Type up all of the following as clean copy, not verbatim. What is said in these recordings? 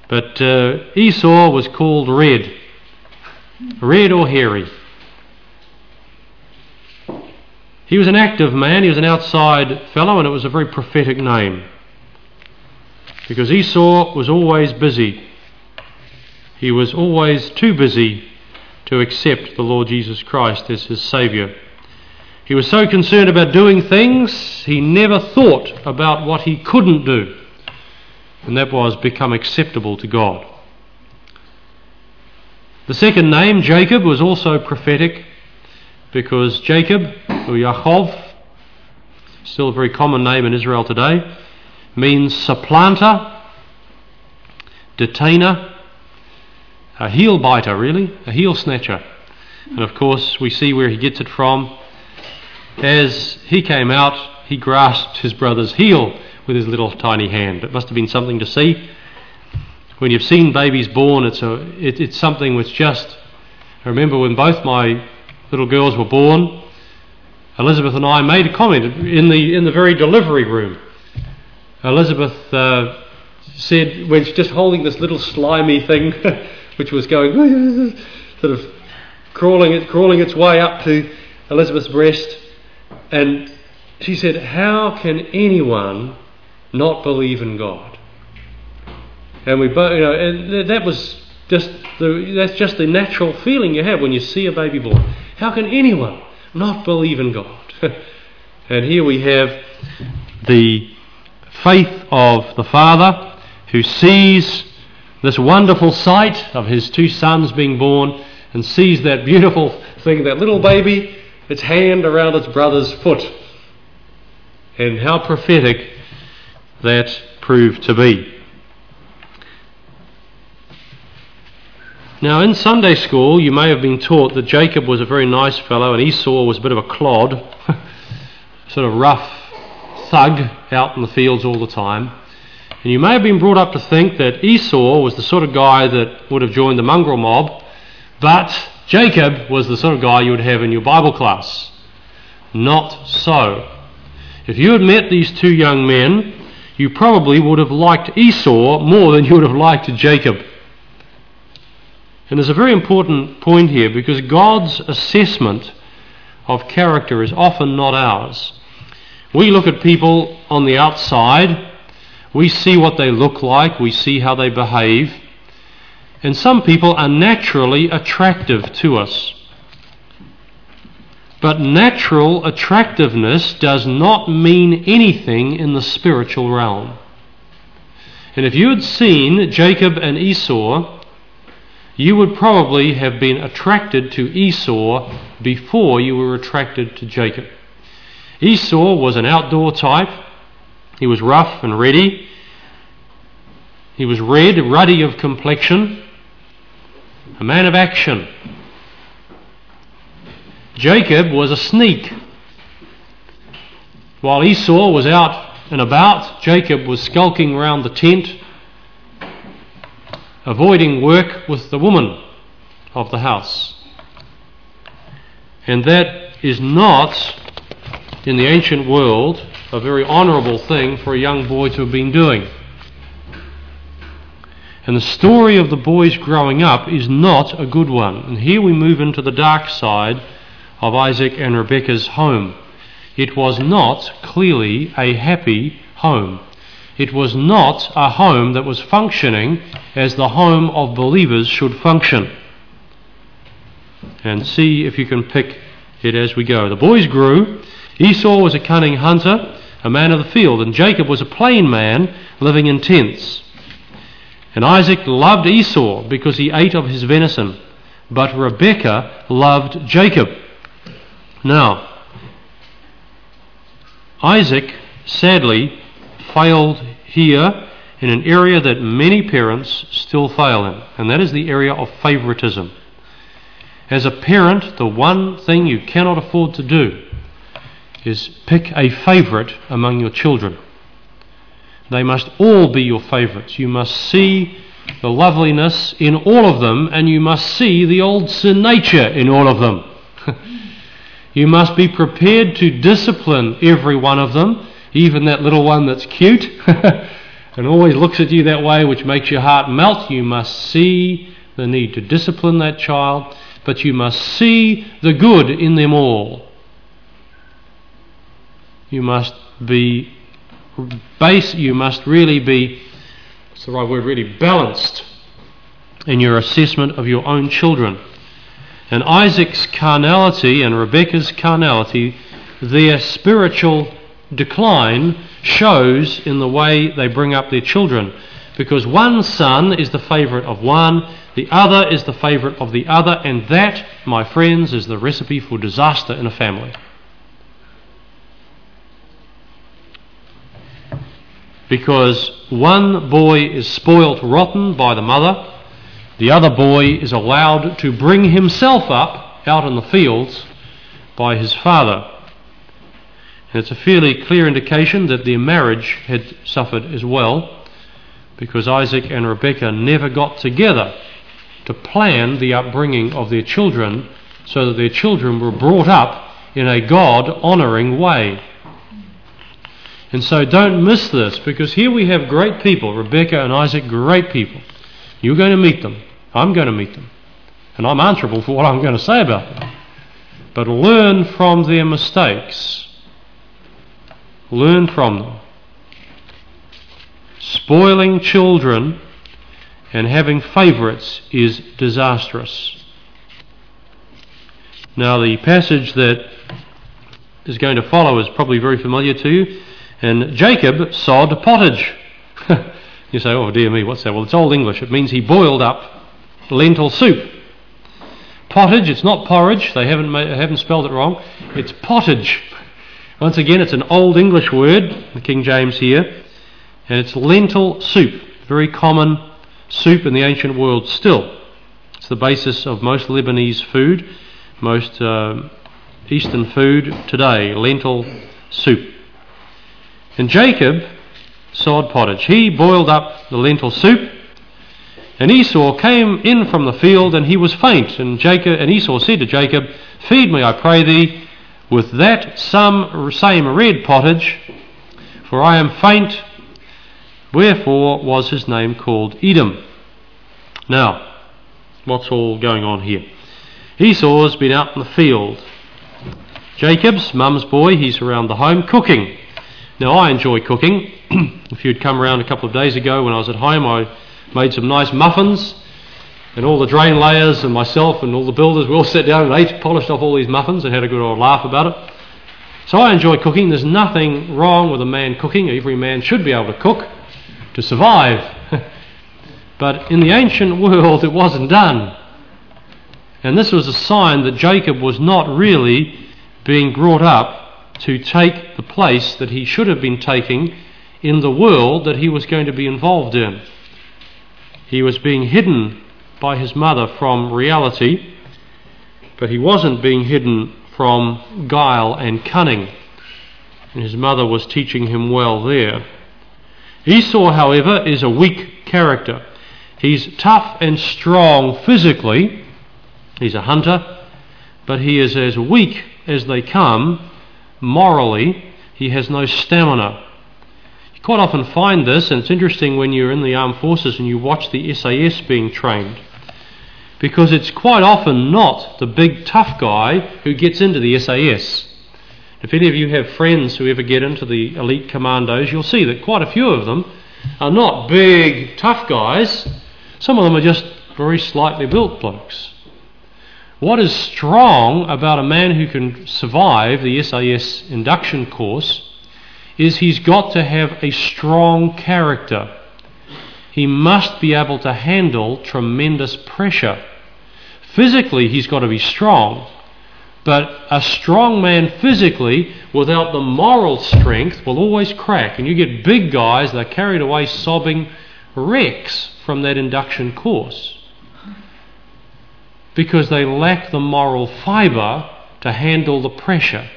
But Esau was called Red or Hairy. He was an active man, he was an outside fellow, and it was a very prophetic name. Because Esau was always busy. He was always too busy to accept the Lord Jesus Christ as his Saviour. He was so concerned about doing things, he never thought about what he couldn't do. And that was become acceptable to God. The second name, Jacob, was also prophetic because Jacob, or Yaakov, still a very common name in Israel today, means supplanter, detainer, a heel biter really, a heel snatcher. And of course we see where he gets it from. As he came out, he grasped his brother's heel with his little tiny hand. It must have been something to see. When you've seen babies born, it's something which just... I remember when both my little girls were born, Elizabeth and I made a comment in the very delivery room. Elizabeth said, when she's just holding this little slimy thing, which was going, sort of crawling its way up to Elizabeth's breast, and she said, "How can anyone not believe in God?" And we both, and that's just the natural feeling you have when you see a baby born. How can anyone not believe in God? And here we have the faith of the father who sees this wonderful sight of his two sons being born and sees that beautiful thing, that little baby, its hand around its brother's foot. And how prophetic that proved to be. Now, in Sunday school, you may have been taught that Jacob was a very nice fellow and Esau was a bit of a clod, sort of rough thug out in the fields all the time. And you may have been brought up to think that Esau was the sort of guy that would have joined the mongrel mob, but Jacob was the sort of guy you would have in your Bible class. Not so. If you had met these two young men, you probably would have liked Esau more than you would have liked Jacob. And there's a very important point here, because God's assessment of character is often not ours. We look at people on the outside, we see what they look like, we see how they behave, and some people are naturally attractive to us. But natural attractiveness does not mean anything in the spiritual realm. And if you had seen Jacob and Esau, you would probably have been attracted to Esau before you were attracted to Jacob. Esau was an outdoor type. He was rough and ready. He was red, ruddy of complexion, a man of action. Jacob was a sneak. While Esau was out and about, Jacob was skulking around the tent, avoiding work with the woman of the house. And that is not, in the ancient world, a very honourable thing for a young boy to have been doing. And the story of the boys growing up is not a good one. And here we move into the dark side of Isaac and Rebekah's home. It was not clearly a happy home. It was not a home that was functioning as the home of believers should function. And see if you can pick it as we go. The boys grew. Esau was a cunning hunter, a man of the field, and Jacob was a plain man living in tents. And Isaac loved Esau because he ate of his venison, but Rebekah loved Jacob. Now, Isaac sadly failed here in an area that many parents still fail in, and that is the area of favoritism. As a parent, the one thing you cannot afford to do is pick a favourite among your children. They must all be your favourites. You must see the loveliness in all of them, and you must see the old sin nature in all of them. You must be prepared to discipline every one of them, even that little one that's cute, and always looks at you that way, which makes your heart melt. You must see the need to discipline that child, but you must see the good in them all. You must be really be, what's the right word, really balanced in your assessment of your own children. And Isaac's carnality and Rebekah's carnality, their spiritual decline shows in the way they bring up their children, because one son is the favourite of one, the other is the favourite of the other, and that, my friends, is the recipe for disaster in a family. Because one boy is spoilt rotten by the mother, the other boy is allowed to bring himself up out in the fields by his father. And it's a fairly clear indication that their marriage had suffered as well, because Isaac and Rebekah never got together to plan the upbringing of their children so that their children were brought up in a God-honouring way. And so don't miss this, because here we have great people, Rebekah and Isaac, great people. You're going to meet them. I'm going to meet them. And I'm answerable for what I'm going to say about them. But learn from their mistakes. Learn from them. Spoiling children and having favourites is disastrous. Now, the passage that is going to follow is probably very familiar to you. And Jacob sod pottage. You say, oh dear me, what's that? Well, it's Old English. It means he boiled up lentil soup. Pottage, it's not porridge. They haven't spelled it wrong. It's pottage. Once again, it's an Old English word, the King James here, and it's lentil soup. Very common soup in the ancient world still. It's the basis of most Lebanese food, most Eastern food today, lentil soup. And Jacob sod pottage. He boiled up the lentil soup, and Esau came in from the field, and he was faint. And Esau said to Jacob, "Feed me, I pray thee, with that same red pottage, for I am faint." Wherefore was his name called Edom. Now, what's all going on here? Esau's been out in the field. Jacob's mum's boy, he's around the home cooking. Now, I enjoy cooking. If you'd come around a couple of days ago when I was at home, I made some nice muffins, and all the drain layers and myself and all the builders, we all sat down and ate, polished off all these muffins and had a good old laugh about it. So I enjoy cooking. There's nothing wrong with a man cooking. Every man should be able to cook to survive. But in the ancient world, it wasn't done. And this was a sign that Jacob was not really being brought up to take the place that he should have been taking in the world that he was going to be involved in. He was being hidden by his mother from reality, but he wasn't being hidden from guile and cunning. And his mother was teaching him well there. Esau, however, is a weak character. He's tough and strong physically. He's a hunter, but he is as weak as they come morally. He has no stamina. You quite often find this, and it's interesting when you're in the armed forces and you watch the SAS being trained, because it's quite often not the big tough guy who gets into the SAS. If any of you have friends who ever get into the elite commandos, you'll see that quite a few of them are not big tough guys. Some of them are just very slightly built blokes. What is strong about a man who can survive the SAS induction course is he's got to have a strong character. He must be able to handle tremendous pressure. Physically, he's got to be strong. But a strong man physically without the moral strength will always crack. And you get big guys that are carried away sobbing wrecks from that induction course, because they lack the moral fibre to handle the pressure.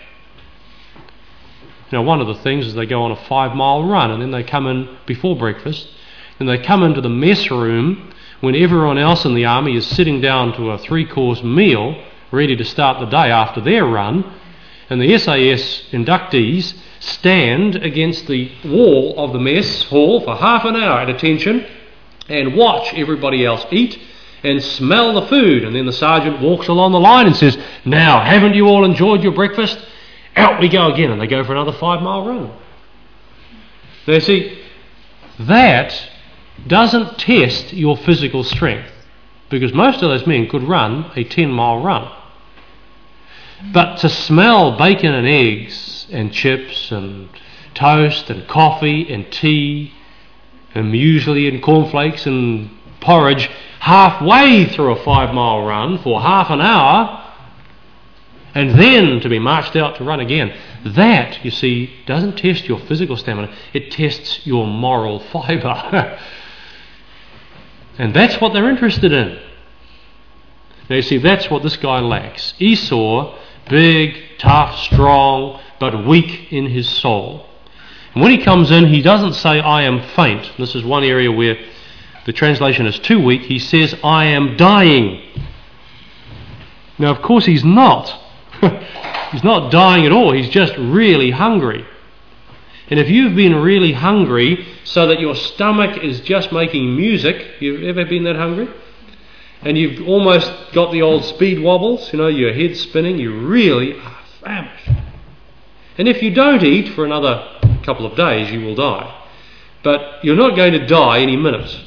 Now, one of the things is they go on a 5-mile run, and then they come in before breakfast, and they come into the mess room when everyone else in the army is sitting down to a 3-course meal ready to start the day after their run, and the SAS inductees stand against the wall of the mess hall for half an hour at attention and watch everybody else eat and smell the food. And then the sergeant walks along the line and says, "Now, haven't you all enjoyed your breakfast? Out we go again." And they go for another 5-mile run. Now you see, that doesn't test your physical strength, because most of those men could run a 10-mile run. But to smell bacon and eggs and chips and toast and coffee and tea and muesli and cornflakes and porridge halfway through a 5-mile run for half an hour, and then to be marched out to run again, that, you see, doesn't test your physical stamina, it tests your moral fibre. And that's what they're interested in. Now you see, that's what this guy lacks. Esau, big, tough, strong, but weak in his soul. And when he comes in, he doesn't say, "I am faint." This is one area where the translation is too weak. He says, "I am dying." Now, of course, he's not. He's not dying at all. He's just really hungry. And if you've been really hungry so that your stomach is just making music, you've ever been that hungry? And you've almost got the old speed wobbles, your head's spinning, you really are famished. And if you don't eat for another couple of days, you will die. But you're not going to die any minute.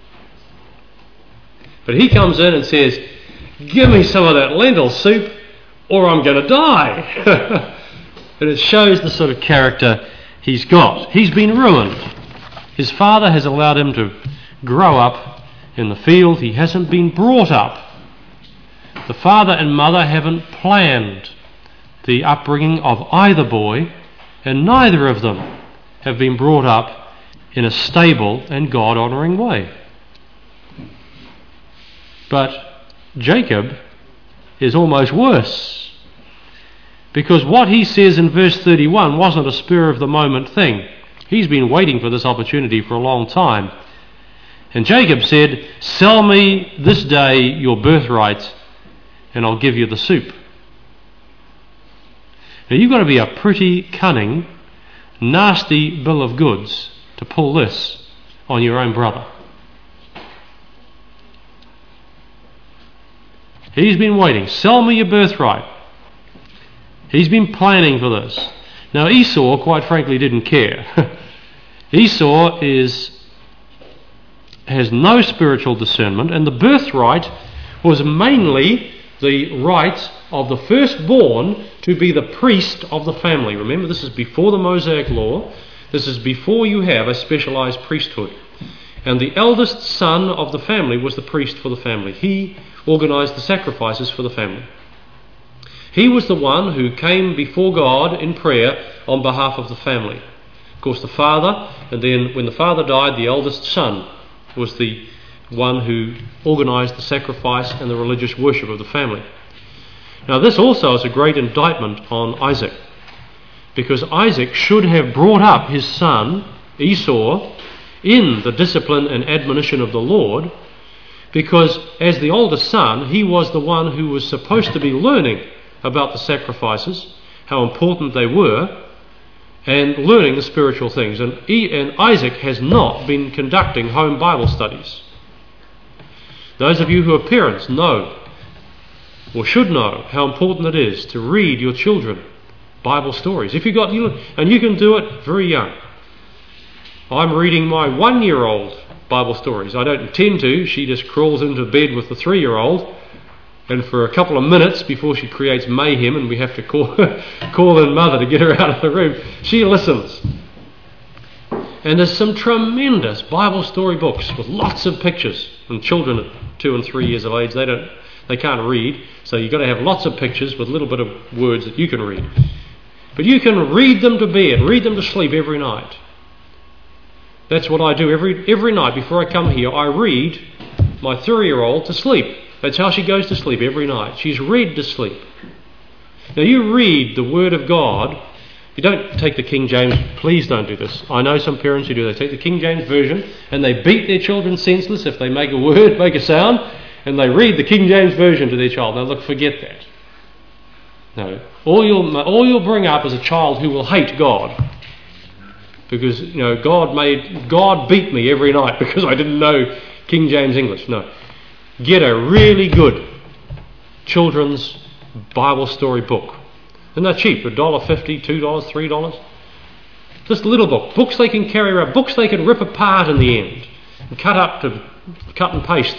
But he comes in and says, "Give me some of that lentil soup or I'm going to die." And it shows the sort of character he's got. He's been ruined. His father has allowed him to grow up in the field. He hasn't been brought up. The father and mother haven't planned the upbringing of either boy, and neither of them have been brought up in a stable and God-honouring way. But Jacob is almost worse, because what he says in verse 31 wasn't a spur-of-the-moment thing. He's been waiting for this opportunity for a long time. And Jacob said, "Sell me this day your birthright and I'll give you the soup." Now you've got to be a pretty cunning, nasty bill of goods to pull this on your own brother. He's been waiting. "Sell me your birthright." He's been planning for this. Now Esau, quite frankly, didn't care. Esau has no spiritual discernment, and the birthright was mainly the right of the firstborn to be the priest of the family. Remember, this is before the Mosaic law. This is before you have a specialized priesthood. And the eldest son of the family was the priest for the family. He organized the sacrifices for the family. He was the one who came before God in prayer on behalf of the family. Of course, the father, and then when the father died, the eldest son was the one who organized the sacrifice and the religious worship of the family. Now this also is a great indictment on Isaac, because Isaac should have brought up his son Esau in the discipline and admonition of the Lord, because as the oldest son, he was the one who was supposed to be learning about the sacrifices, how important they were, and learning the spiritual things. And Isaac has not been conducting home Bible studies. Those of you who are parents know, or should know, how important it is to read your children Bible stories. If you got, and you can do it very young. I'm reading my 1-year-old Bible stories. I don't intend to. She just crawls into bed with the 3-year-old, and for a couple of minutes before she creates mayhem and we have to call in mother to get her out of the room, she listens. And there's some tremendous Bible story books with lots of pictures. And children at 2 and 3 years of age, they can't read, so you've got to have lots of pictures with a little bit of words that you can read. But you can read them to bed, read them to sleep every night. That's what I do every night before I come here. I read my 3-year-old to sleep. That's how she goes to sleep every night. She's read to sleep. Now you read the Word of God. You don't take the King James. Please don't do this. I know some parents who do. They take the King James Version and they beat their children senseless if they make a word, make a sound, and they read the King James Version to their child. Now look, forget that. No. all you'll bring up is a child who will hate God. Because, God beat me every night because I didn't know King James English. No. Get a really good children's Bible story book. And they're cheap, $1.50, $2, $3. Just a little book. Books they can carry around. Books they can rip apart in the end. And cut and paste.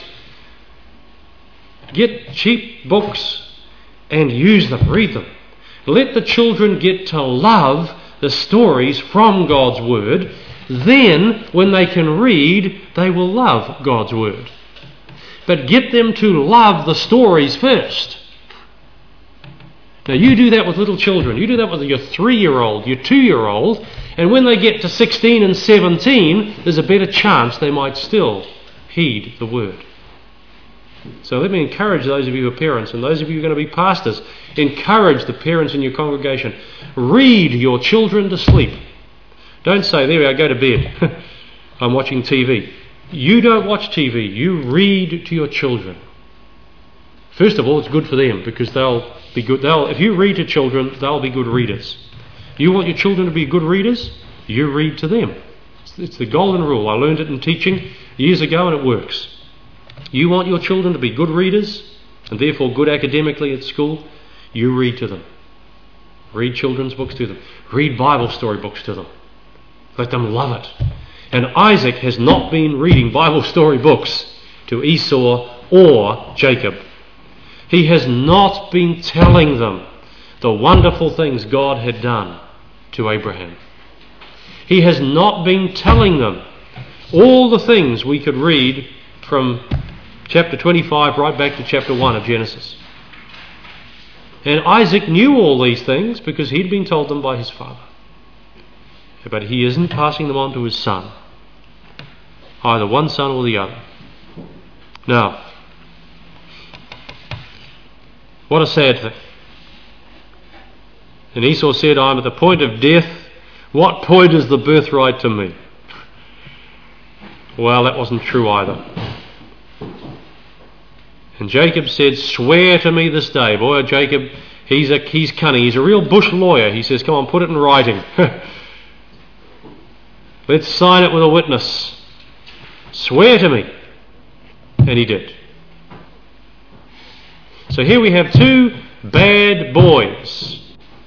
Get cheap books and use them. Read them. Let the children get to love the stories from God's Word. Then, when they can read, they will love God's Word. But get them to love the stories first. Now, you do that with little children. You do that with your 3-year-old, your 2-year-old, and when they get to 16 and 17, there's a better chance they might still heed the Word. So let me encourage those of you who are parents, and those of you who are going to be pastors, encourage the parents in your congregation. Read your children to sleep. Don't say, there we are, go to bed. I'm watching TV. You don't watch TV. You read to your children. First of all, it's good for them because they'll be good. If you read to children, they'll be good readers. You want your children to be good readers? You read to them. It's the golden rule. I learned it in teaching years ago and it works. You want your children to be good readers and therefore good academically at school? You read to them. Read children's books to them. Read Bible story books to them. Let them love it. And Isaac has not been reading Bible story books to Esau or Jacob. He has not been telling them the wonderful things God had done to Abraham. He has not been telling them all the things we could read from chapter 25 right back to chapter 1 of Genesis. And Isaac knew all these things because he'd been told them by his father. But he isn't passing them on to his son. Either one son or the other. Now, what a sad thing. And Esau said, I'm at the point of death. What point is the birthright to me? Well, that wasn't true either. And Jacob said, swear to me this day. Boy, Jacob, he's cunning. He's a real bush lawyer. He says, come on, put it in writing. Let's sign it with a witness. Swear to me. And he did. So here we have two bad boys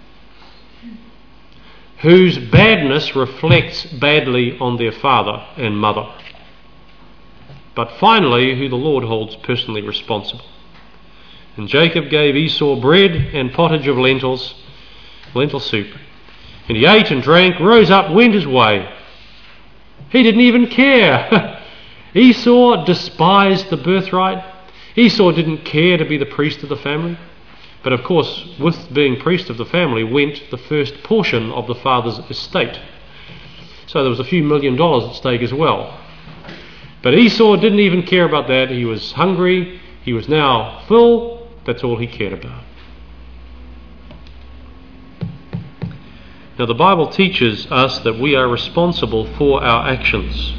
whose badness reflects badly on their father and mother. But finally, who the Lord holds personally responsible. And Jacob gave Esau bread and pottage of lentil soup. And he ate and drank, rose up, went his way. He didn't even care. Esau despised the birthright. Esau didn't care to be the priest of the family. But of course, with being priest of the family went the first portion of the father's estate. So there was a few $1 million at stake as well. But Esau didn't even care about that. He was hungry. He was now full. That's all he cared about. Now the Bible teaches us that we are responsible for our actions.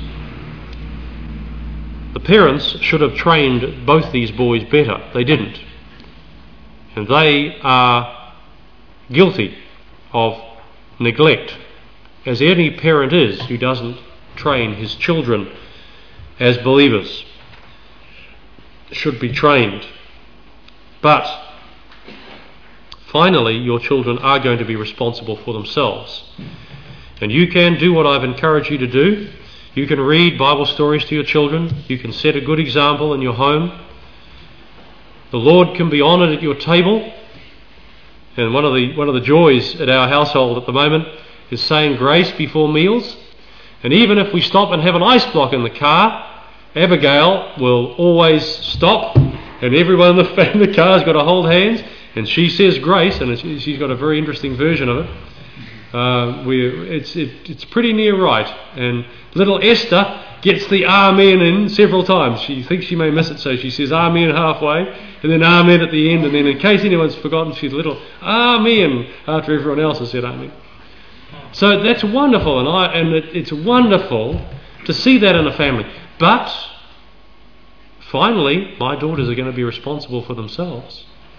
The parents should have trained both these boys better. They didn't. And they are guilty of neglect, as any parent is who doesn't train his children as believers should be trained. But finally, your children are going to be responsible for themselves. And you can do what I've encouraged you to do. You can read Bible stories to your children. You can set a good example in your home. The Lord can be honoured at your table. And one of the joys at our household at the moment is saying grace before meals. And even if we stop and have an ice block in the car, Abigail will always stop, and everyone in the car's got to hold hands, and she says grace, and she's got a very interesting version of it. It's pretty near right. And little Esther gets the amen in several times. She thinks she may miss it, so she says amen halfway, and then amen at the end, and then in case anyone's forgotten, she's a little amen after everyone else has said amen. So that's wonderful, and it's wonderful to see that in a family. But finally, my daughters are going to be responsible for themselves.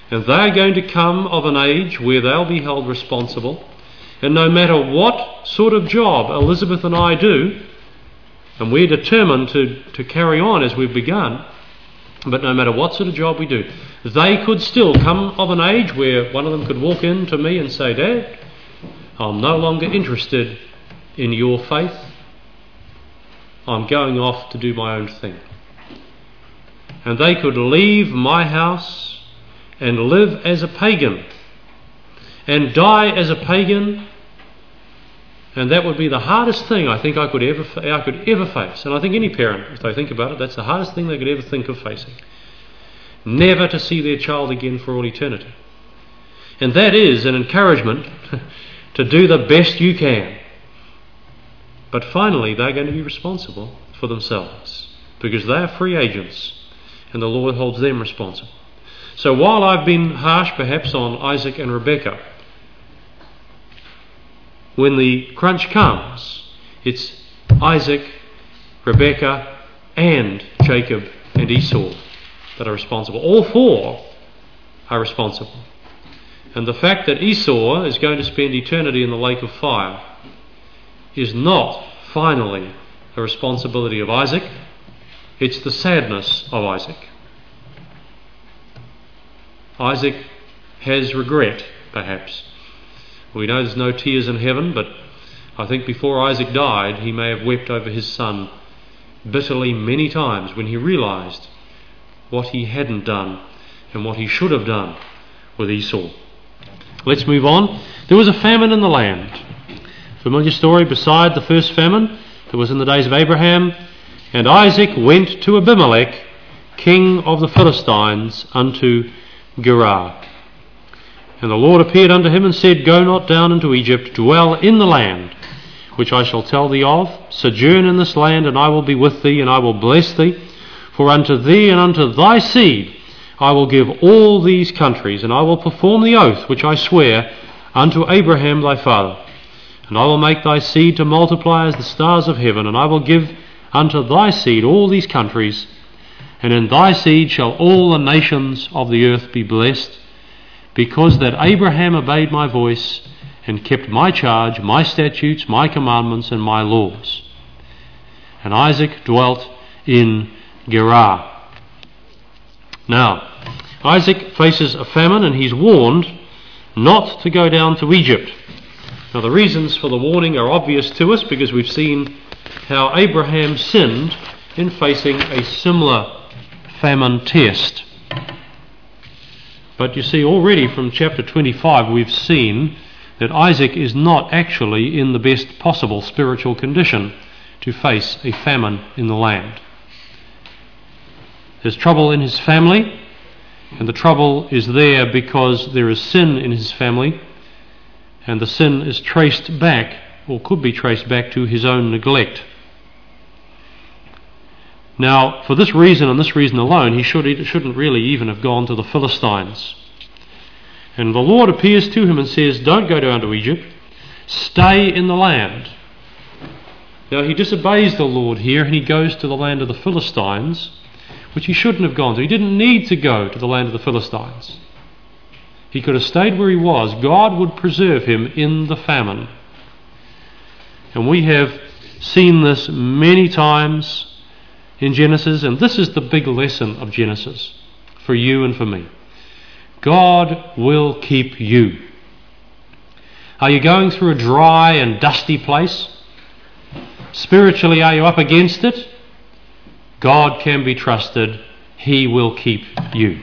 And they're going to come of an age where they'll be held responsible. And no matter what sort of job Elizabeth and I do, and we're determined to carry on as we've begun, but no matter what sort of job we do, they could still come of an age where one of them could walk in to me and say, Dad, I'm no longer interested in your faith. I'm going off to do my own thing. And they could leave my house and live as a pagan and die as a pagan, and that would be the hardest thing I think I could ever face. And I think any parent, if they think about it, that's the hardest thing they could ever think of facing. Never to see their child again for all eternity. And that is an encouragement to do the best you can. But finally they're going to be responsible for themselves, because they are free agents and the Lord holds them responsible. So while I've been harsh perhaps on Isaac and Rebekah, when the crunch comes, it's Isaac, Rebekah and Jacob and Esau that are responsible. All four are responsible. And the fact that Esau is going to spend eternity in the lake of fire is not finally the responsibility of Isaac. It's the sadness of Isaac. Isaac has regret, perhaps. We know there's no tears in heaven, but I think before Isaac died, he may have wept over his son bitterly many times when he realised what he hadn't done and what he should have done with Esau. Let's move on. There was a famine in the land. Familiar story beside the first famine. It was in the days of Abraham. And Isaac went to Abimelech, king of the Philistines, unto Gerar. And the Lord appeared unto him and said, Go not down into Egypt, dwell in the land which I shall tell thee of. Sojourn in this land, and I will be with thee, and I will bless thee. For unto thee and unto thy seed I will give all these countries, and I will perform the oath which I swear unto Abraham thy father. And I will make thy seed to multiply as the stars of heaven, and I will give unto thy seed all these countries, and in thy seed shall all the nations of the earth be blessed, because that Abraham obeyed my voice, and kept my charge, my statutes, my commandments, and my laws. And Isaac dwelt in Gerar. Now, Isaac faces a famine, and he's warned not to go down to Egypt. Now, the reasons for the warning are obvious to us, because we've seen how Abraham sinned in facing a similar famine test. But you see, already from chapter 25 we've seen that Isaac is not actually in the best possible spiritual condition to face a famine in the land. There's trouble in his family, and the trouble is there because there is sin in his family, and the sin is traced back, or could be traced back, to his own neglect. Now, for this reason and this reason alone, he shouldn't really even have gone to the Philistines. And the Lord appears to him and says, Don't go down to Egypt, stay in the land. Now, he disobeys the Lord here, and he goes to the land of the Philistines, which he shouldn't have gone to. He didn't need to go to the land of the Philistines. He could have stayed where he was. God would preserve him in the famine. And we have seen this many times in Genesis, and this is the big lesson of Genesis for you and for me. God will keep you. Are you going through a dry and dusty place? Spiritually, are you up against it? God can be trusted. He will keep you.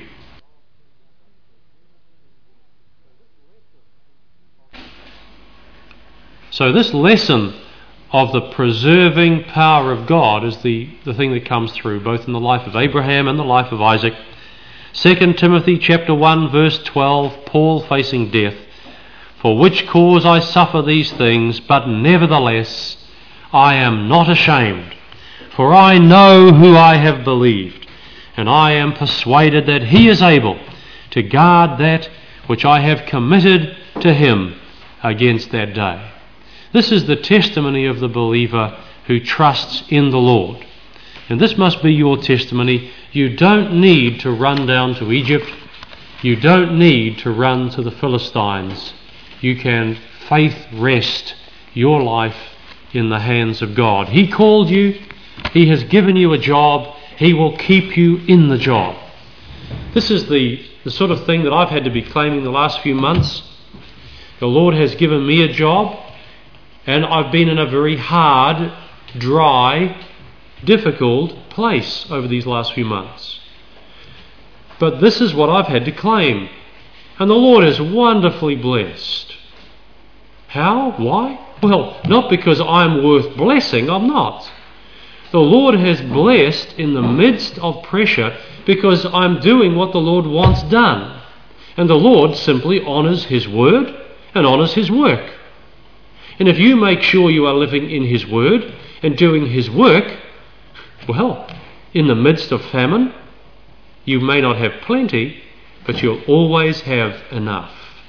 So this lesson of the preserving power of God is the thing that comes through both in the life of Abraham and the life of Isaac. 2 Timothy chapter 1 verse 12, Paul facing death. For which cause I suffer these things, but nevertheless I am not ashamed. For I know who I have believed, and I am persuaded that he is able to guard that which I have committed to him against that day. This is the testimony of the believer who trusts in the Lord. And this must be your testimony. You don't need to run down to Egypt. You don't need to run to the Philistines. You can faith rest your life in the hands of God. He called you. He has given you a job. He will keep you in the job. This is the sort of thing that I've had to be claiming the last few months. The Lord has given me a job, and I've been in a very hard, dry, difficult place over these last few months. But this is what I've had to claim. And the Lord is wonderfully blessed. How? Why? Well, not because I'm worth blessing, I'm not. The Lord has blessed in the midst of pressure because I'm doing what the Lord wants done. And the Lord simply honours His word and honours His work. And if you make sure you are living in His word and doing His work, well, in the midst of famine, you may not have plenty, but you'll always have enough.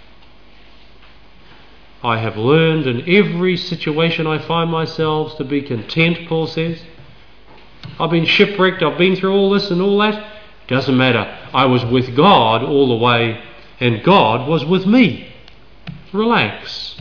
I have learned in every situation I find myself to be content, Paul says. I've been shipwrecked, I've been through all this and all that. Doesn't matter. I was with God all the way, and God was with me. Relax.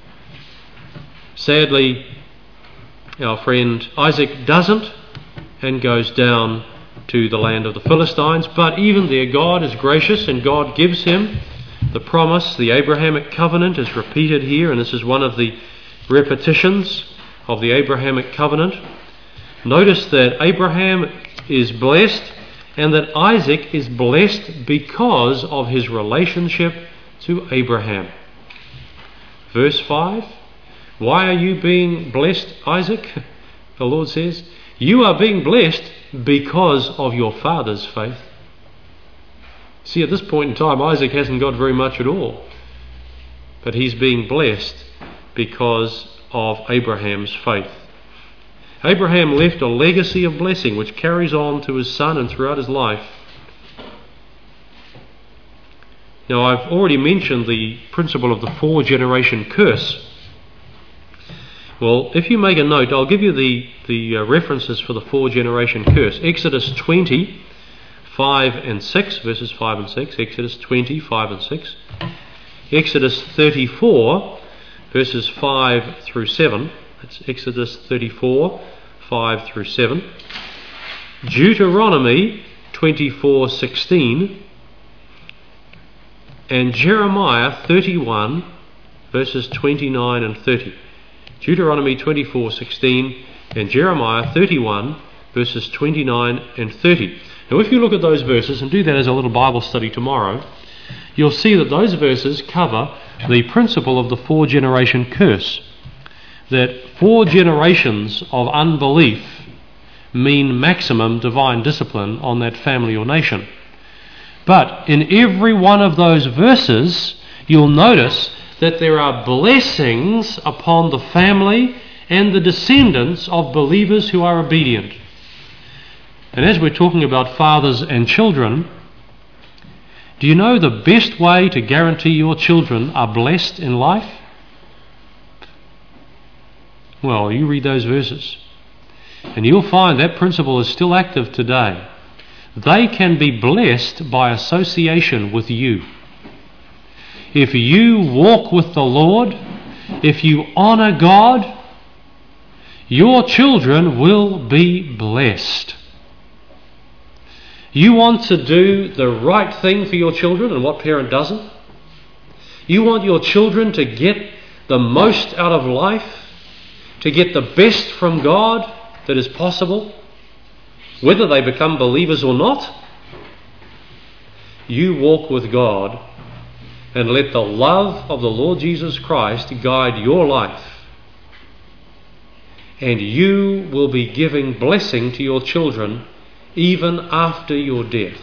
Sadly, our friend Isaac doesn't, and goes down to the land of the Philistines, but even there God is gracious, and God gives him the promise. The Abrahamic covenant is repeated here, and this is one of the repetitions of the Abrahamic covenant. Notice that Abraham is blessed and that Isaac is blessed because of his relationship to Abraham. Verse 5, why are you being blessed, Isaac? The Lord says, you are being blessed because of your father's faith. See, at this point in time, Isaac hasn't got very much at all. But he's being blessed because of Abraham's faith. Abraham left a legacy of blessing which carries on to his son and throughout his life. Now, I've already mentioned the principle of the 4-generation curse. Well, if you make a note, I'll give you the references for the 4-generation curse. Exodus 20, 5 and 6, verses 5 and 6. Exodus 20, 5 and 6. Exodus 34, verses 5 through 7. That's Exodus 34, 5 through 7. Deuteronomy 24, 16. And Jeremiah 31, verses 29 and 30. Deuteronomy 24, 16 and Jeremiah 31, verses 29 and 30. Now, if you look at those verses, and do that as a little Bible study tomorrow, you'll see that those verses cover the principle of the 4-generation curse. That 4 generations of unbelief mean maximum divine discipline on that family or nation. But in every one of those verses, you'll notice that there are blessings upon the family and the descendants of believers who are obedient. And as we're talking about fathers and children, do you know the best way to guarantee your children are blessed in life? Well, you read those verses, and you'll find that principle is still active today. They can be blessed by association with you. If you walk with the Lord, if you honour God, your children will be blessed. You want to do the right thing for your children, and what parent doesn't? You want your children to get the most out of life, to get the best from God that is possible, whether they become believers or not. You walk with God and let the love of the Lord Jesus Christ guide your life, and you will be giving blessing to your children even after your death.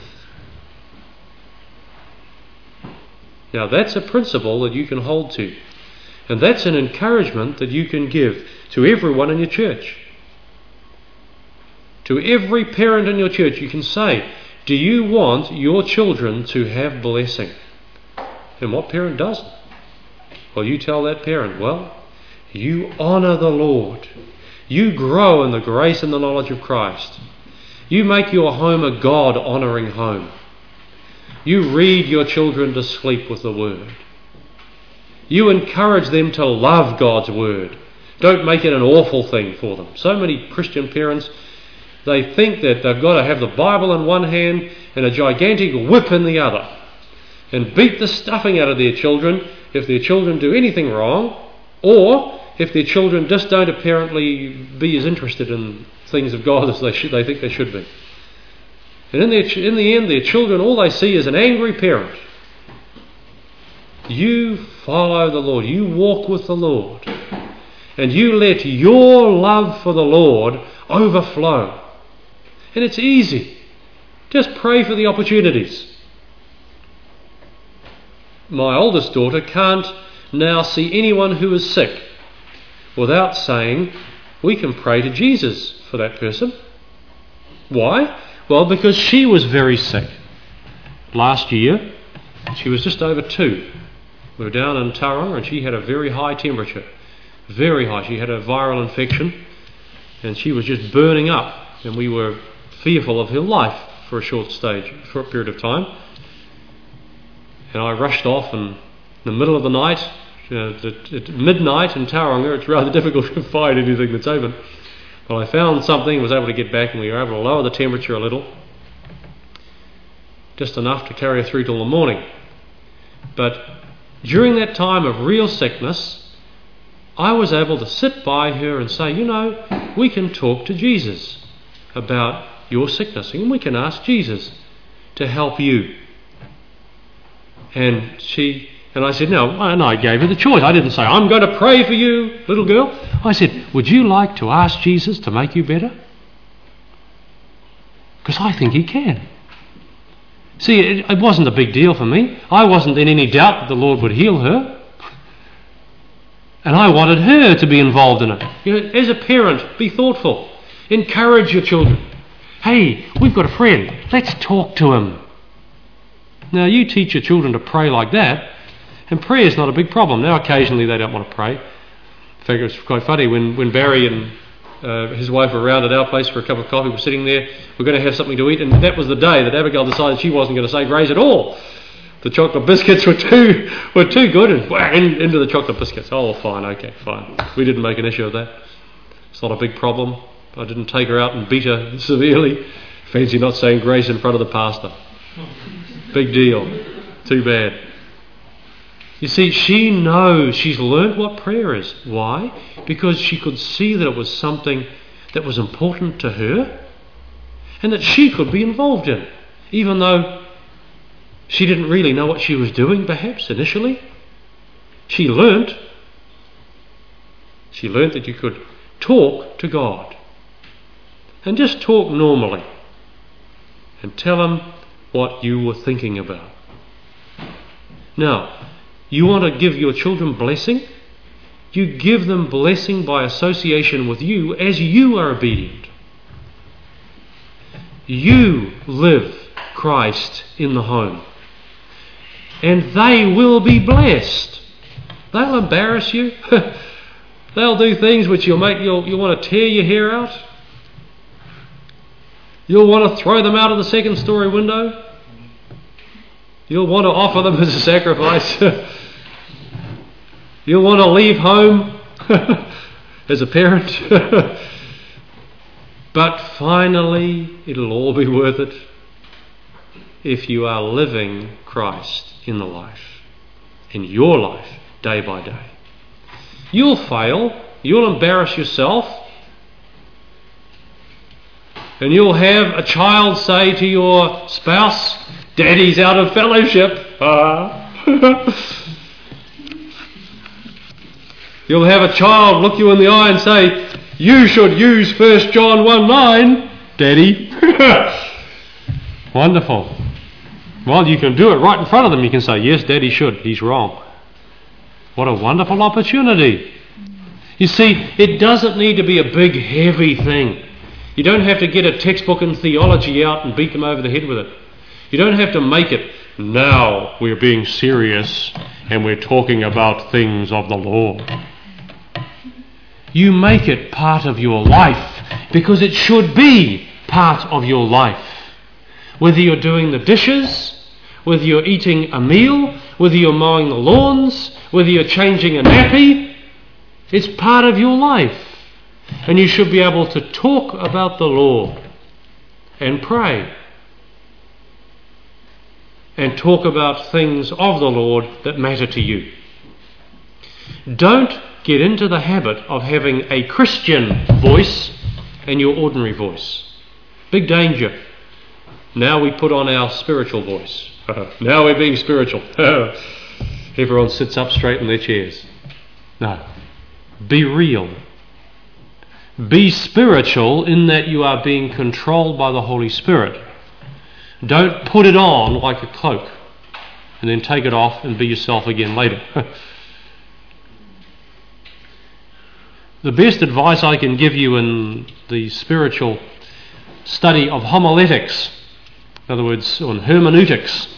Now, that's a principle that you can hold to, and that's an encouragement that you can give to everyone in your church. To every parent in your church, you can say, do you want your children to have blessing? And what parent doesn't? Well, you tell that parent, well, you honour the Lord. You grow in the grace and the knowledge of Christ. You make your home a God-honouring home. You read your children to sleep with the Word. You encourage them to love God's Word. Don't make it an awful thing for them. So many Christian parents, they think that they've got to have the Bible in one hand and a gigantic whip in the other, and beat the stuffing out of their children if their children do anything wrong, or if their children just don't apparently be as interested in things of God as they think they should be. And in the end, their children, all they see is an angry parent. You follow the Lord. You walk with the Lord. And you let your love for the Lord overflow. And it's easy. Just pray for the opportunities. My oldest daughter can't now see anyone who is sick without saying, we can pray to Jesus for that person. Why? Well, because she was very sick. Last year, she was just over 2. We were down in Tauranga and she had a very high temperature. Very high. She had a viral infection and she was just burning up, and we were fearful of her life for a short period of time. And I rushed off, and in the middle of the night, at midnight in Tauranga, it's rather difficult to find anything that's open. But I found something, was able to get back, and we were able to lower the temperature a little, just enough to carry her through till the morning. But during that time of real sickness, I was able to sit by her and say, we can talk to Jesus about your sickness, and we can ask Jesus to help you. And I said, no, and I gave her the choice. I didn't say, I'm going to pray for you, little girl. I said, would you like to ask Jesus to make you better? Because I think he can. See, it wasn't a big deal for me. I wasn't in any doubt that the Lord would heal her. And I wanted her to be involved in it. As a parent, be thoughtful. Encourage your children. Hey, we've got a friend. Let's talk to him. Now, you teach your children to pray like that, and prayer is not a big problem. Now, occasionally they don't want to pray. In fact, it was quite funny when Barry and his wife were around at our place for a cup of coffee. We're sitting there. We're going to have something to eat, and that was the day that Abigail decided she wasn't going to say grace at all. The chocolate biscuits were too good, and whang, into the chocolate biscuits. Oh, fine, okay, fine. We didn't make an issue of that. It's not a big problem. I didn't take her out and beat her severely. Fancy not saying grace in front of the pastor. Big deal. Too bad. You see, she knows, she's learnt what prayer is. Why? Because she could see that it was something that was important to her and that she could be involved in, even though she didn't really know what she was doing, perhaps, initially. She learnt that you could talk to God. And just talk normally. And tell him what you were thinking about. Now, you want to give your children blessing? You give them blessing by association with you as you are obedient. You live Christ in the home. And they will be blessed. They'll embarrass you. They'll do things which you'll want to tear your hair out. You'll want to throw them out of the second-story window. You'll want to offer them as a sacrifice. You'll want to leave home as a parent. But finally, it'll all be worth it if you are living Christ in your life, day by day. You'll fail. You'll embarrass yourself. And you'll have a child say to your spouse, Daddy's out of fellowship. You'll have a child look you in the eye and say, you should use 1 John 1:9, Daddy. Wonderful. Well, you can do it right in front of them. You can say, yes, Daddy should. He's wrong. What a wonderful opportunity. You see, it doesn't need to be a big, heavy thing. You don't have to get a textbook in theology out and beat them over the head with it. You don't have to make it, now we're being serious and we're talking about things of the Lord. You make it part of your life because it should be part of your life. Whether you're doing the dishes, whether you're eating a meal, whether you're mowing the lawns, whether you're changing a nappy. It's part of your life. And you should be able to talk about the Lord and pray and talk about things of the Lord that matter to you. Don't get into the habit of having a Christian voice and your ordinary voice. Big danger. Now we put on our spiritual voice. Now we're being spiritual. Everyone sits up straight in their chairs. No. Be real. Be spiritual in that you are being controlled by the Holy Spirit. Don't put it on like a cloak and then take it off and be yourself again later. The best advice I can give you in the spiritual study of homiletics, in other words, on hermeneutics,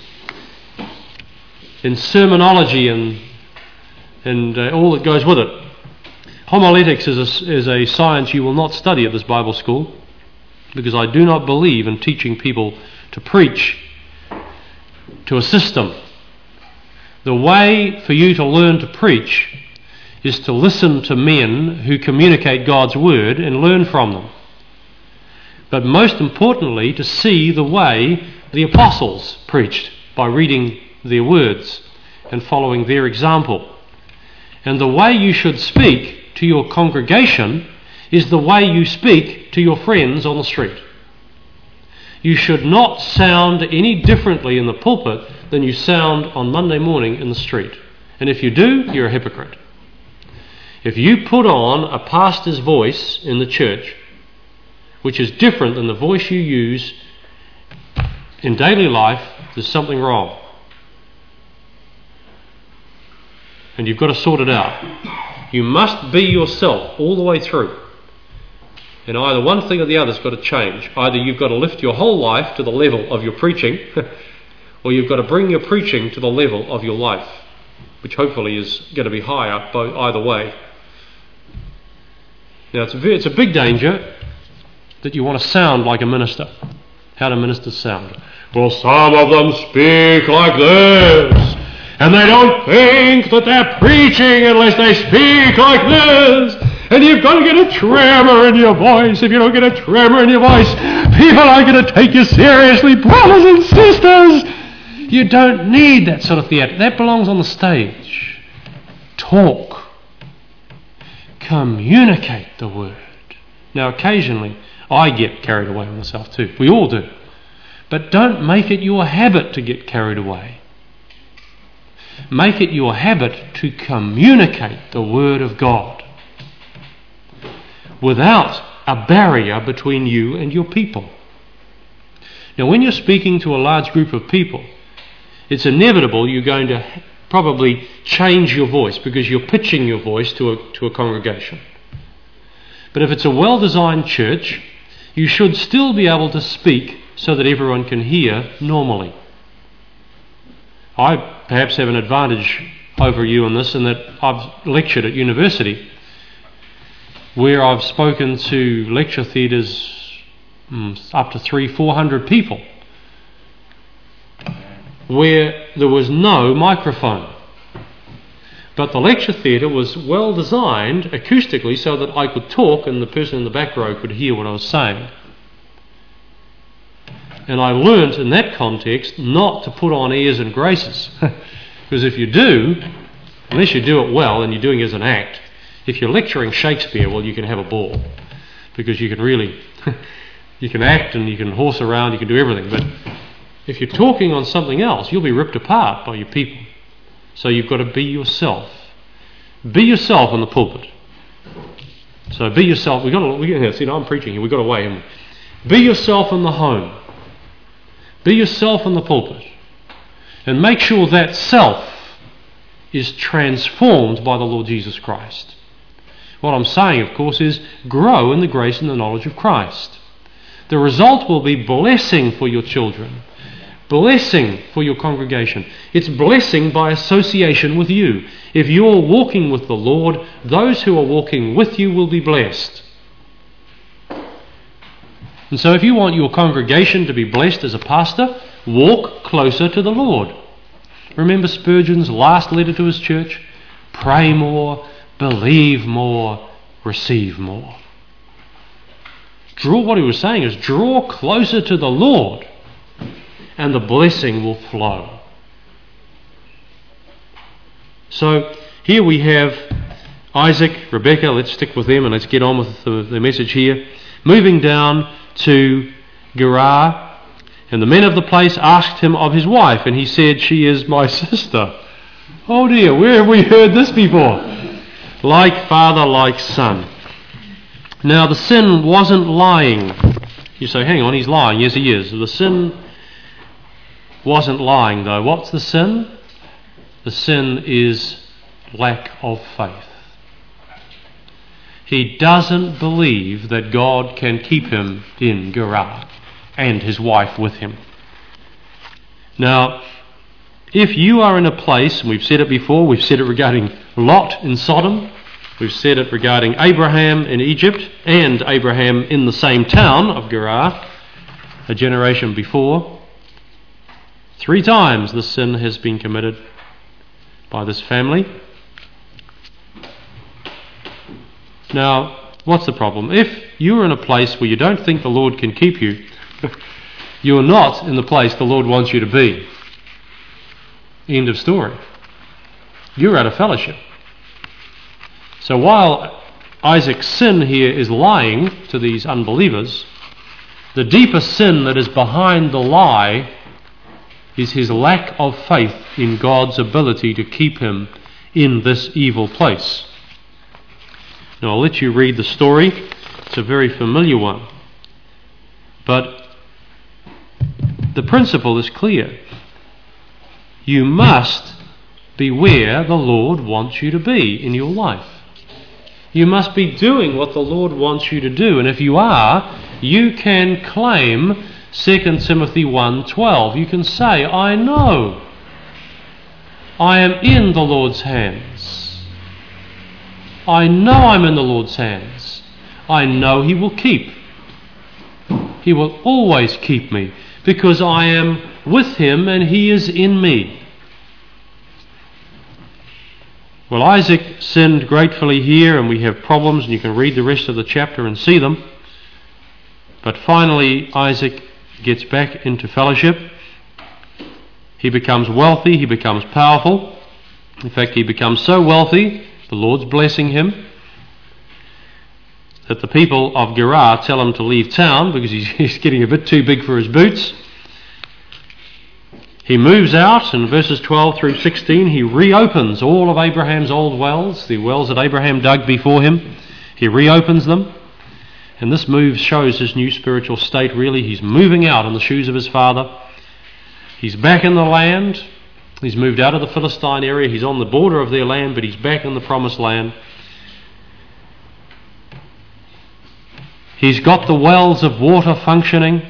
in sermonology and all that goes with it. Homiletics is a science you will not study at this Bible school, because I do not believe in teaching people to preach to a system. The way for you to learn to preach is to listen to men who communicate God's word and learn from them. But most importantly, to see the way the apostles preached by reading their words and following their example. And the way you should speak to your congregation is the way you speak to your friends on the street. You should not sound any differently in the pulpit than you sound on Monday morning in the street. And if you do, you're a hypocrite. If you put on a pastor's voice in the church, which is different than the voice you use in daily life, there's something wrong. And you've got to sort it out. You must be yourself all the way through. And either one thing or the other's got to change. Either you've got to lift your whole life to the level of your preaching, or you've got to bring your preaching to the level of your life, which hopefully is going to be higher either way. Now it's a big danger that you want to sound like a minister. How do ministers sound? Well, some of them speak like this, and they don't think that they're preaching unless they speak like this. And you've got to get a tremor in your voice. If you don't get a tremor in your voice, people aren't going to take you seriously, brothers and sisters. You don't need that sort of theatre. That belongs on the stage. Talk. Communicate the word. Now, occasionally, I get carried away with myself too. We all do. But don't make it your habit to get carried away. Make it your habit to communicate the word of God without a barrier between you and your people. Now, when you're speaking to a large group of people, it's inevitable you're going to probably change your voice because you're pitching your voice to a congregation. But if it's a well-designed church, you should still be able to speak so that everyone can hear normally. I perhaps have an advantage over you in this, in that I've lectured at university, where I've spoken to lecture theatres up to 300-400 people, where there was no microphone. But the lecture theatre was well designed acoustically so that I could talk and the person in the back row could hear what I was saying. And I learnt in that context not to put on airs and graces. Because if you do, unless you do it well and you're doing it as an act, if you're lecturing Shakespeare, well, you can have a ball. Because you can really, you can act and you can horse around, you can do everything. But if you're talking on something else, you'll be ripped apart by your people. So you've got to be yourself. Be yourself in the pulpit. So be yourself. I'm preaching here. We've got to weigh him. Be yourself in the home. Be yourself in the pulpit. And make sure that self is transformed by the Lord Jesus Christ. What I'm saying, of course, is grow in the grace and the knowledge of Christ. The result will be blessing for your children. Blessing for your congregation. It's blessing by association with you. If you're walking with the Lord, those who are walking with you will be blessed. And so if you want your congregation to be blessed as a pastor, walk closer to the Lord. Remember Spurgeon's last letter to his church? Pray more, believe more, receive more. What he was saying is, draw closer to the Lord and the blessing will flow. So here we have Isaac, Rebekah, let's stick with them and let's get on with the message here. Moving down to Gerar, and the men of the place asked him of his wife, and he said, she is my sister. Oh dear, where have we heard this before? Like father, like son. Now the sin wasn't lying. You say, hang on, he's lying. Yes, he is. The sin wasn't lying though. What's the sin? The sin is lack of faith. He doesn't believe that God can keep him in Gerar and his wife with him. Now, if you are in a place, and we've said it before, we've said it regarding Lot in Sodom, we've said it regarding Abraham in Egypt, and Abraham in the same town of Gerar, a generation before. 3 times this sin has been committed by this family. Now, what's the problem? If you're in a place where you don't think the Lord can keep you, you're not in the place the Lord wants you to be. End of story. You're out of fellowship. So while Isaac's sin here is lying to these unbelievers, the deeper sin that is behind the lie is his lack of faith in God's ability to keep him in this evil place. Now I'll let you read the story. It's a very familiar one. But the principle is clear. You must be where the Lord wants you to be in your life. You must be doing what the Lord wants you to do. And if you are, you can claim 2 Timothy 1:12. You can say, I know I am in the Lord's hands. I know I'm in the Lord's hands. I know He will keep. He will always keep me because I am with Him and He is in me. Well, Isaac sinned gratefully here, and we have problems, and you can read the rest of the chapter and see them. But finally, Isaac gets back into fellowship. He becomes wealthy, he becomes powerful. In fact, he becomes so wealthy, the Lord's blessing him, that the people of Gerar tell him to leave town because he's getting a bit too big for his boots. He moves out, in verses 12 through 16, he reopens all of Abraham's old wells, the wells that Abraham dug before him. He reopens them. And this move shows his new spiritual state, really. He's moving out in the shoes of his father. He's back in the land. He's moved out of the Philistine area. He's on the border of their land, but he's back in the promised land. He's got the wells of water functioning.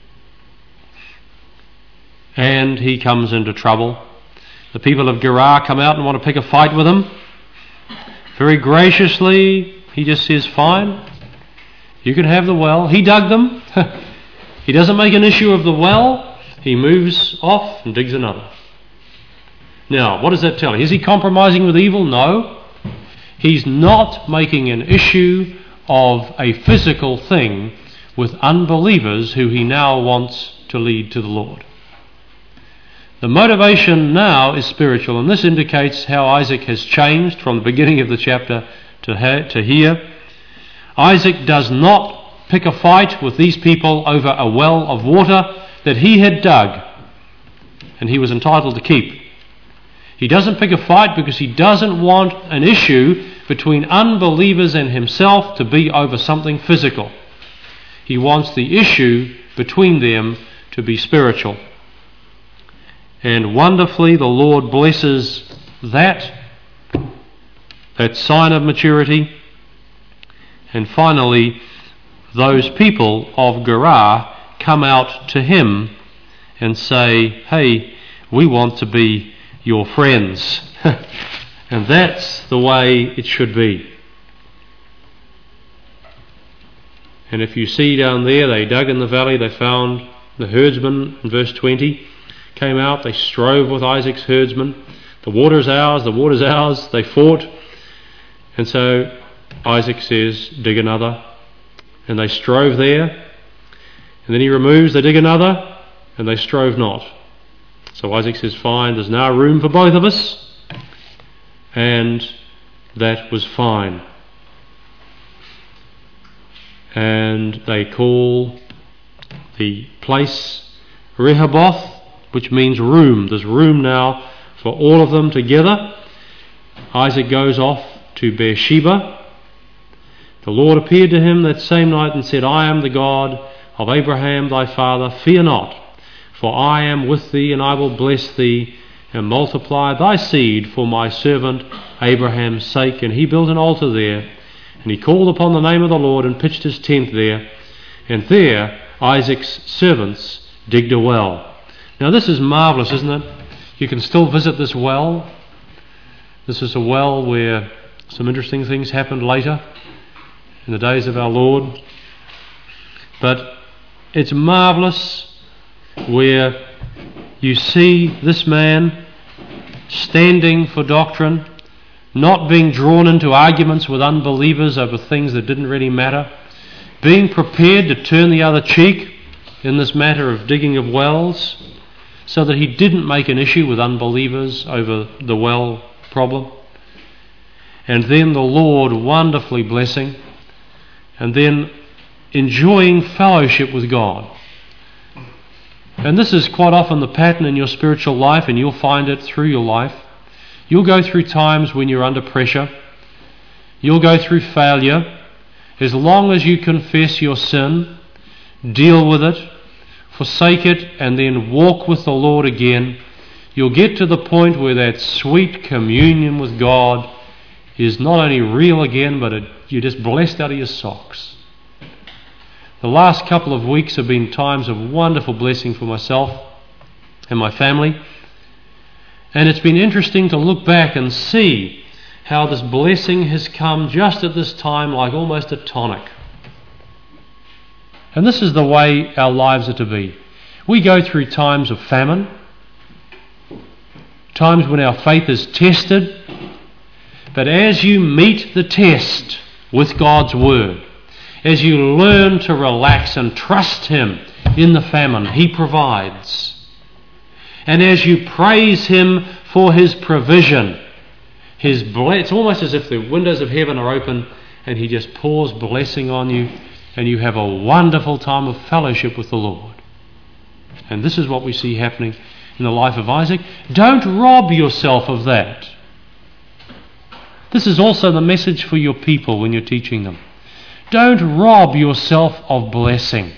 And he comes into trouble. The people of Gerar come out and want to pick a fight with him. Very graciously, he just says, fine, you can have the well. He dug them. He doesn't make an issue of the well. He moves off and digs another. Now, what does that tell you? Is he compromising with evil? No. He's not making an issue of a physical thing with unbelievers who he now wants to lead to the Lord. The motivation now is spiritual, and this indicates how Isaac has changed from the beginning of the chapter to here. Isaac does not pick a fight with these people over a well of water that he had dug and he was entitled to keep. He doesn't pick a fight because he doesn't want an issue between unbelievers and himself to be over something physical. He wants the issue between them to be spiritual. And wonderfully, the Lord blesses that sign of maturity. And finally, those people of Gerar come out to him and say, hey, we want to be your friends. And that's the way it should be. And if you see down there, they dug in the valley, they found the herdsmen in verse 20 came out. They strove with Isaac's herdsmen. The water's ours, the water's ours. They fought. And so Isaac says, dig another. And they strove there. And then he removes, they dig another, and they strove not. So Isaac says, fine, there's now room for both of us. And that was fine. And they call the place Rehoboth, which means room. There's room now for all of them together. Isaac goes off to Beersheba. The Lord appeared to him that same night and said, I am the God of Abraham thy father, fear not, for I am with thee, and I will bless thee and multiply thy seed for my servant Abraham's sake. And he built an altar there, and he called upon the name of the Lord and pitched his tent there, and there Isaac's servants digged a well. Now this is marvellous, isn't it? You can still visit this well. This is a well where some interesting things happened later in the days of our Lord. But it's marvellous where you see this man standing for doctrine, not being drawn into arguments with unbelievers over things that didn't really matter, being prepared to turn the other cheek in this matter of digging of wells, so that he didn't make an issue with unbelievers over the well problem. And then the Lord wonderfully blessing, and then enjoying fellowship with God. And this is quite often the pattern in your spiritual life, and you'll find it through your life. You'll go through times when you're under pressure. You'll go through failure. As long as you confess your sin, deal with it, forsake it, and then walk with the Lord again, you'll get to the point where that sweet communion with God is not only real again, but you're just blessed out of your socks. The last couple of weeks have been times of wonderful blessing for myself and my family. And it's been interesting to look back and see how this blessing has come just at this time like almost a tonic. And this is the way our lives are to be. We go through times of famine, times when our faith is tested. But as you meet the test with God's Word, as you learn to relax and trust Him in the famine, He provides. And as you praise Him for His provision, it's almost as if the windows of heaven are open and He just pours blessing on you, and you have a wonderful time of fellowship with the Lord. And this is what we see happening in the life of Isaac. Don't rob yourself of that. This is also the message for your people when you're teaching them. Don't rob yourself of blessing.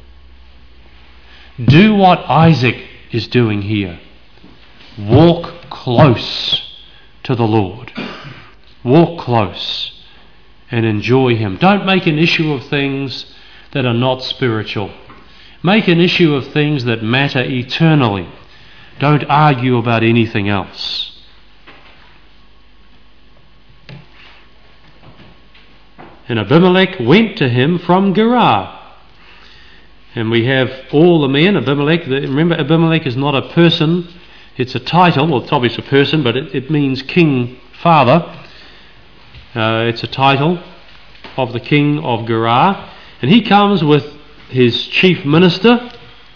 Do what Isaac is doing here. Walk close to the Lord. Walk close and enjoy Him. Don't make an issue of things that are not spiritual. Make an issue of things that matter eternally. Don't argue about anything else. And Abimelech went to him from Gerar. And we have all the men, Abimelech. Remember, Abimelech is not a person, it's a title. Well, it's obviously a person, but it means king father. It's a title of the king of Gerar. And he comes with his chief minister,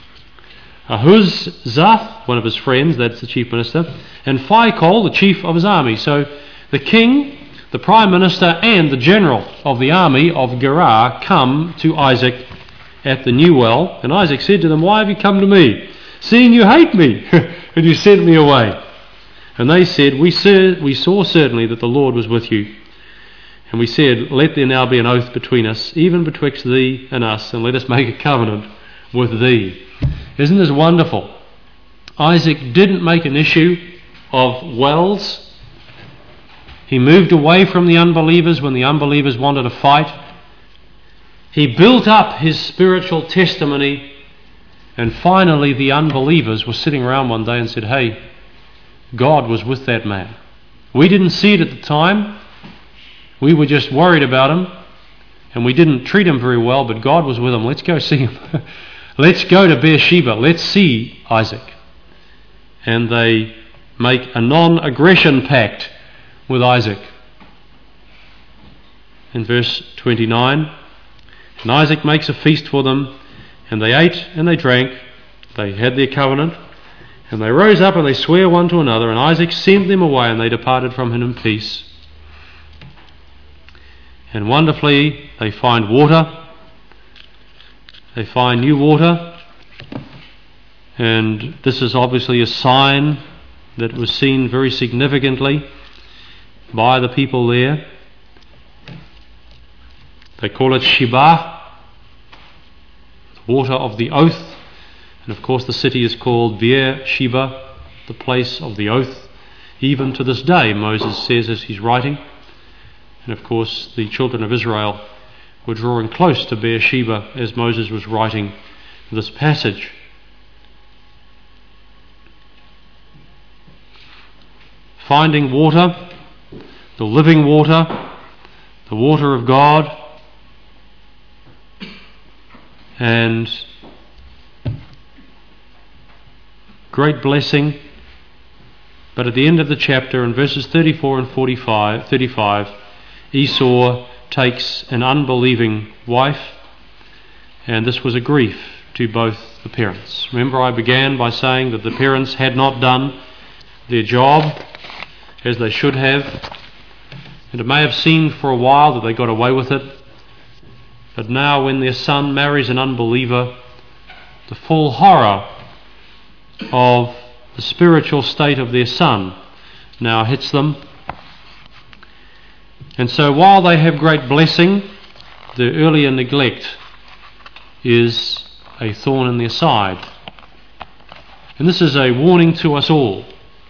Ahuzzath, one of his friends, that's the chief minister, and Phicol, the chief of his army. So the king, the prime minister, and the general of the army of Gerar come to Isaac at the new well. And Isaac said to them, why have you come to me, seeing you hate me, and you sent me away? And they said, we saw certainly that the Lord was with you. And we said, let there now be an oath between us, even betwixt thee and us, and let us make a covenant with thee. Isn't this wonderful? Isaac didn't make an issue of wells. He moved away from the unbelievers when the unbelievers wanted to fight. He built up his spiritual testimony, and finally the unbelievers were sitting around one day and said, hey, God was with that man. We didn't see it at the time. We were just worried about him, and we didn't treat him very well, but God was with him. Let's go see him. let's go to Beersheba, let's see Isaac. And they make a non-aggression pact with Isaac. In verse 29, and Isaac makes a feast for them, and they ate and they drank, they had their covenant, and they rose up and they sware one to another, and Isaac sent them away, and they departed from him in peace. And wonderfully, they find water. They find new water. And this is obviously a sign that was seen very significantly by the people there. They call it Sheba, water of the oath. And of course the city is called Beersheba, the place of the oath. Even to this day, Moses says as he's writing. And of course the children of Israel were drawing close to Beersheba as Moses was writing this passage. Finding water, the living water, the water of God, and great blessing. But at the end of the chapter, in verses 34 and 35, Esau takes an unbelieving wife, and this was a grief to both the parents. Remember, I began by saying that the parents had not done their job as they should have, and it may have seemed for a while that they got away with it, but now when their son marries an unbeliever, the full horror of the spiritual state of their son now hits them. And so while they have great blessing, the earlier neglect is a thorn in their side. And this is a warning to us all.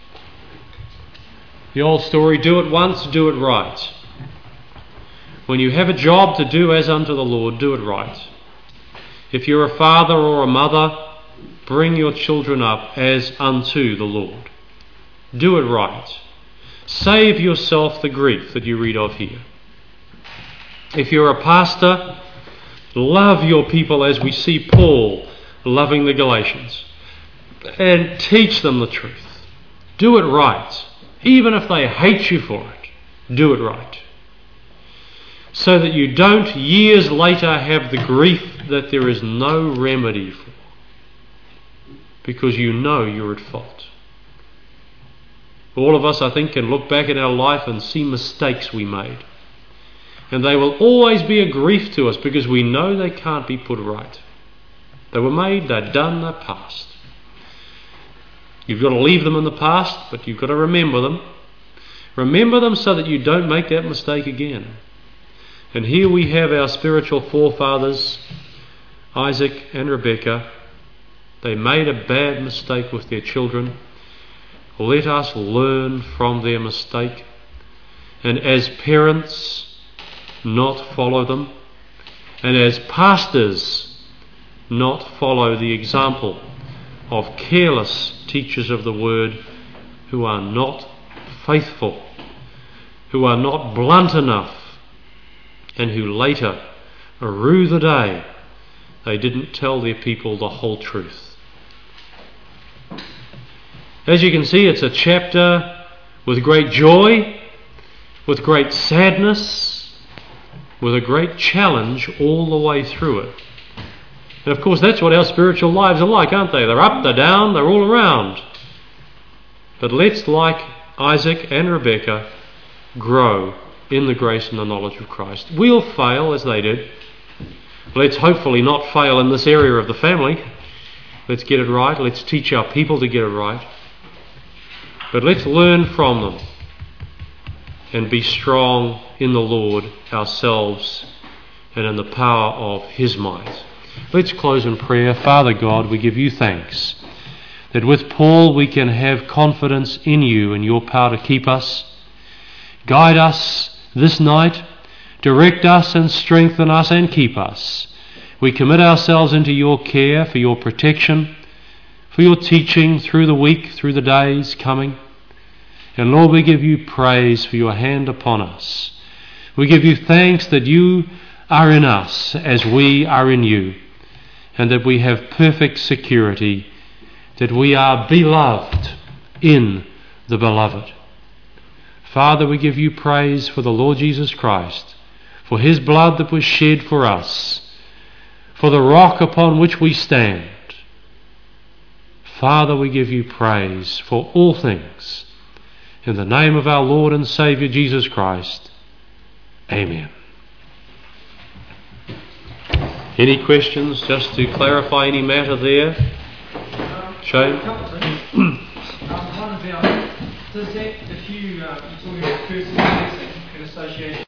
The old story, do it once, do it right. When you have a job to do as unto the Lord, do it right. If you're a father or a mother, bring your children up as unto the Lord. Do it right. Save yourself the grief that you read of here. If you're a pastor, love your people as we see Paul loving the Galatians, and teach them the truth. Do it right. Even if they hate you for it, do it right. So that you don't years later have the grief that there is no remedy for, because you know you're at fault. All of us, I think, can look back at our life and see mistakes we made. And they will always be a grief to us because we know they can't be put right. They were made, they're done, they're past. You've got to leave them in the past, but you've got to remember them. Remember them so that you don't make that mistake again. And here we have our spiritual forefathers, Isaac and Rebekah. They made a bad mistake with their children. Let us learn from their mistake, and as parents, not follow them, and as pastors, not follow the example of careless teachers of the word who are not faithful, who are not blunt enough, and who later rue the day they didn't tell their people the whole truth. As you can see, it's a chapter with great joy, with great sadness, with a great challenge all the way through it. And of course that's what our spiritual lives are like, aren't they? They're up, they're down, they're all around. But let's, like Isaac and Rebekah, grow in the grace and the knowledge of Christ. We'll fail as they did. Let's hopefully not fail in this area of the family. Let's get it right. Let's teach our people to get it right. But let's learn from them and be strong in the Lord ourselves and in the power of His might. Let's close in prayer. Father God, we give you thanks that with Paul we can have confidence in you and your power to keep us. Guide us this night, direct us and strengthen us and keep us. We commit ourselves into your care for your protection, for your teaching through the week, through the days coming. And Lord, we give you praise for your hand upon us. We give you thanks that you are in us as we are in you. and that we have perfect security that we are beloved in the Beloved. Father, we give you praise for the Lord Jesus Christ, for his blood that was shed for us, for the rock upon which we stand. Father, we give you praise for all things. In the name of our Lord and Saviour Jesus Christ. Amen. Any questions, just to clarify any matter there? Shane? One about, does that, if you, you're talking about person in association